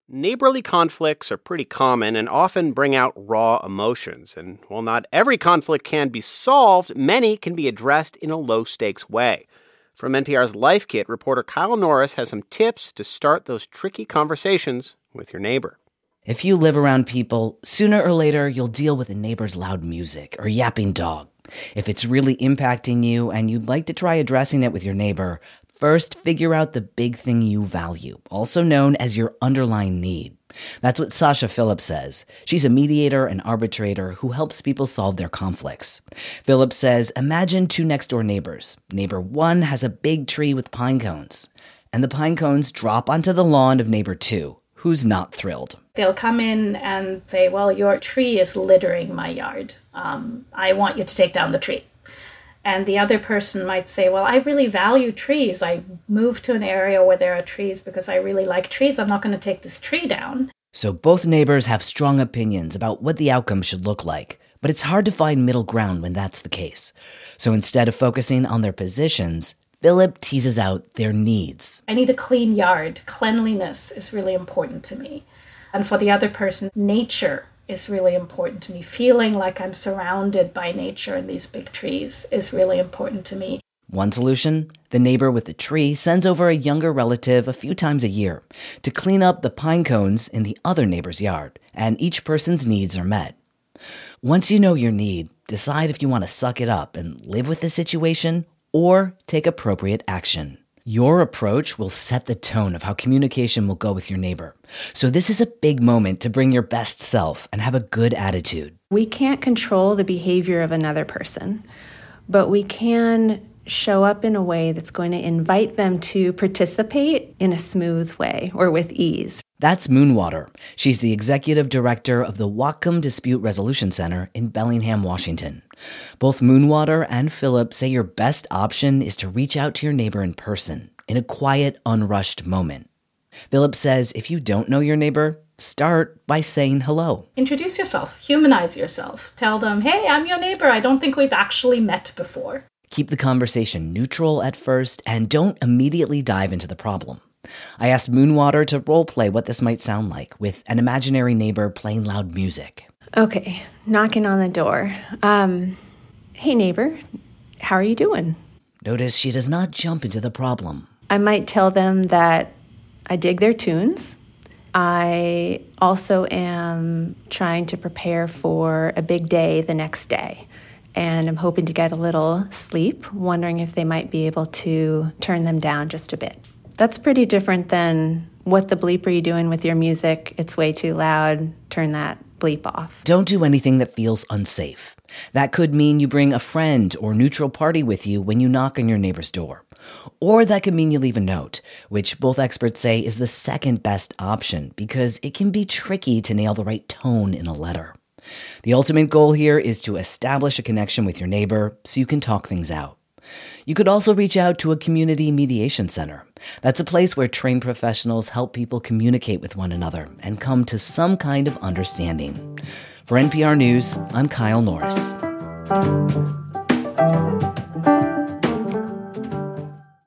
Neighborly conflicts are pretty common and often bring out raw emotions. And while not every conflict can be solved, many can be addressed in a low-stakes way. From NPR's Life Kit, reporter Kyle Norris has some tips to start those tricky conversations with your neighbor. If you live around people, sooner or later you'll deal with a neighbor's loud music or yapping dog. If it's really impacting you and you'd like to try addressing it with your neighbor, first figure out the big thing you value, also known as your underlying need. That's what Sasha Phillips says. She's a mediator and arbitrator who helps people solve their conflicts. Phillips says, imagine two next-door neighbors. Neighbor 1 has a big tree with pine cones, and the pine cones drop onto the lawn of neighbor 2, who's not thrilled. They'll come in and say, well, your tree is littering my yard. I want you to take down the tree. And the other person might say, well, I really value trees. I moved to an area where there are trees because I really like trees. I'm not going to take this tree down. So both neighbors have strong opinions about what the outcome should look like, but it's hard to find middle ground when that's the case. So instead of focusing on their positions, Philip teases out their needs. I need a clean yard. Cleanliness is really important to me. And for the other person, nature is really important to me. Feeling like I'm surrounded by nature and these big trees is really important to me. One solution, the neighbor with the tree sends over a younger relative a few times a year to clean up the pine cones in the other neighbor's yard, and each person's needs are met. Once you know your need, decide if you want to suck it up and live with the situation or take appropriate action. Your approach will set the tone of how communication will go with your neighbor. So this is a big moment to bring your best self and have a good attitude. We can't control the behavior of another person, but we can show up in a way that's going to invite them to participate in a smooth way or with ease. That's Moonwater. She's the executive director of the Whatcom Dispute Resolution Center in Bellingham, Washington. Both Moonwater and Philip say your best option is to reach out to your neighbor in person, in a quiet, unrushed moment. Philip says if you don't know your neighbor, start by saying hello. Introduce yourself. Humanize yourself. Tell them, hey, I'm your neighbor. I don't think we've actually met before. Keep the conversation neutral at first and don't immediately dive into the problem. I asked Moonwater to role-play what this might sound like with an imaginary neighbor playing loud music. Okay, knocking on the door. Hey neighbor, how are you doing? Notice she does not jump into the problem. I might tell them that I dig their tunes. I also am trying to prepare for a big day the next day. And I'm hoping to get a little sleep, wondering if they might be able to turn them down just a bit. That's pretty different than what the bleep are you doing with your music? It's way too loud. Turn that bleep off. Don't do anything that feels unsafe. That could mean you bring a friend or neutral party with you when you knock on your neighbor's door. Or that could mean you leave a note, which both experts say is the second best option because it can be tricky to nail the right tone in a letter. The ultimate goal here is to establish a connection with your neighbor so you can talk things out. You could also reach out to a community mediation center. That's a place where trained professionals help people communicate with one another and come to some kind of understanding. For NPR News, I'm Kyle Norris.